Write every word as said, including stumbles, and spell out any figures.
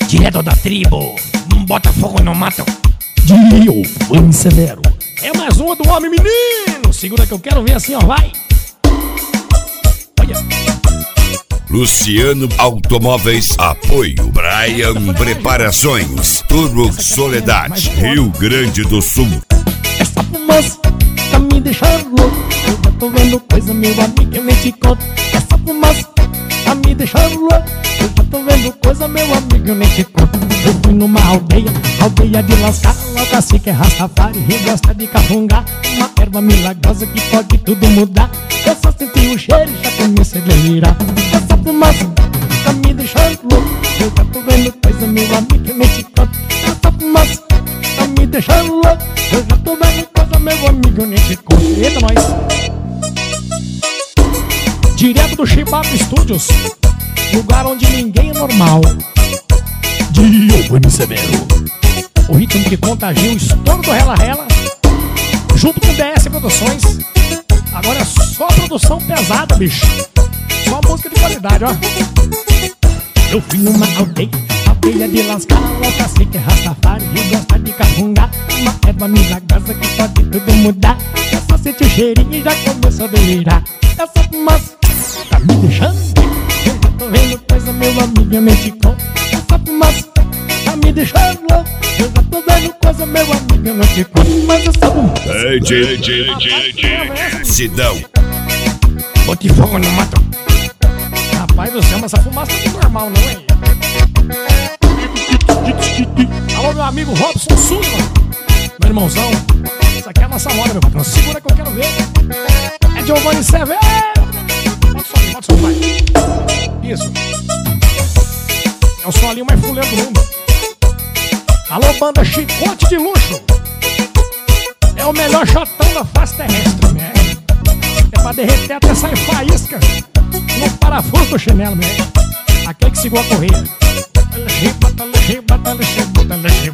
Direto da tribo, bota fogo no mato. Giovanni Severo. É mais uma do homem, menino. Segura que eu quero ver assim, ó, vai. Olha. Luciano Automóveis, apoio Brian Preparações, Turbo Soledade, Rio Grande do Sul. Essa fumaça tá me deixando louco. Eu já tô vendo coisa, meu amigo, eu nem te conto. Essa fumaça tá me deixando louco. Eu já tô vendo coisa, meu amigo, eu nem te conto. Eu fui numa aldeia, aldeia de lascar. Lá o cacique é Rastafari e gosta de cafungar. Uma erva milagrosa que pode tudo mudar. Eu só senti o cheiro e já comecei a delirar. Essa fumaça tá me deixando louco. Eu já tô vendo coisa, meu amigo, eu nem te conto. Essa fumaça tá me deixando louco. Eu já tô vendo coisa, meu amigo, eu nem te conto. Eita, nós. Direto do Chibato Studios, lugar onde ninguém é normal. Giovanni Severo. O ritmo que contagia o estouro do Rela Rela, junto com D S Produções. Agora é só produção pesada, bicho. Só música de qualidade, ó. Eu fui numa aldeia, aldeia de lascar. Lá o cacique é Rastafari e gosta de cafungar. Uma erva milagrosa que pode tudo mudar. Eu só senti o cheirinho e já começou a delirar. Essa fumaça tá me deixando. Eu já tô vendo coisa, meu amigo, eu nem te conto. Essa fumaça tá me deixando louco. Eu já tô vendo coisa, meu amigo, eu não te conto. Mas essa fumaça Ei, J, J, J, J, Sidão. Bote fogo no mato. Rapaz do céu, mas essa fumaça não é normal não, hein? Alô, meu amigo Robson Sullivan, meu irmãozão. Isso aqui é a nossa moda, meu patrão. Segura que eu quero ver. É Giovanni Severo. Bota o som ali, bota o som, vai. Isso. É o solinho mais fuleiro do mundo. Alô, banda Chicote de Luxo. É o melhor shotão da face terrestre, né? É pra derreter até sair faísca no parafuso do chinelo, né? Aquele que segura a correia.